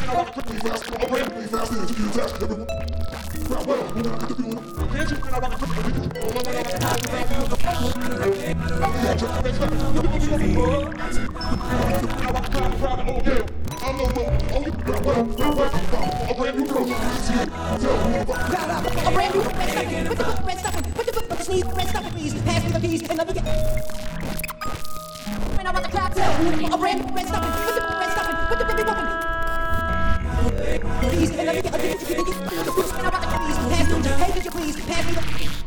Please, and let me get a please, pass me the